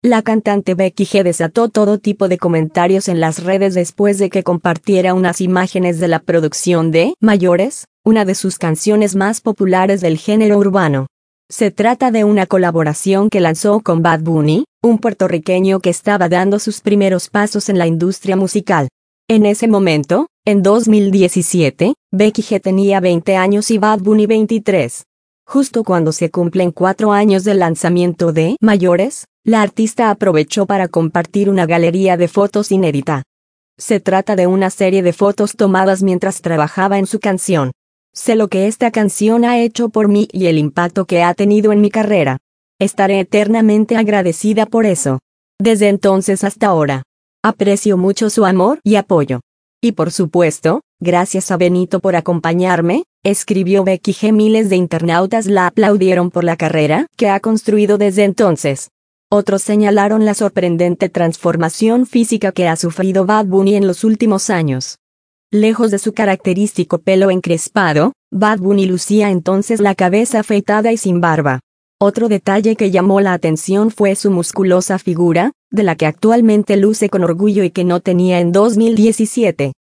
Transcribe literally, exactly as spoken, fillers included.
La cantante Becky G desató todo tipo de comentarios en las redes después de que compartiera unas imágenes de la producción de Mayores, una de sus canciones más populares del género urbano. Se trata de una colaboración que lanzó con Bad Bunny, un puertorriqueño que estaba dando sus primeros pasos en la industria musical. En ese momento, en dos mil diecisiete, Becky G tenía veinte años y Bad Bunny veintitrés. Justo cuando se cumplen cuatro años del lanzamiento de Mayores, la artista aprovechó para compartir una galería de fotos inédita. Se trata de una serie de fotos tomadas mientras trabajaba en su canción. Sé lo que esta canción ha hecho por mí y el impacto que ha tenido en mi carrera. Estaré eternamente agradecida por eso. Desde entonces hasta ahora. Aprecio mucho su amor y apoyo. Y por supuesto, gracias a Benito por acompañarme, escribió Becky G. Miles de internautas la aplaudieron por la carrera que ha construido desde entonces. Otros señalaron la sorprendente transformación física que ha sufrido Bad Bunny en los últimos años. Lejos de su característico pelo encrespado, Bad Bunny lucía entonces la cabeza afeitada y sin barba. Otro detalle que llamó la atención fue su musculosa figura, de la que actualmente luce con orgullo y que no tenía en dos mil diecisiete.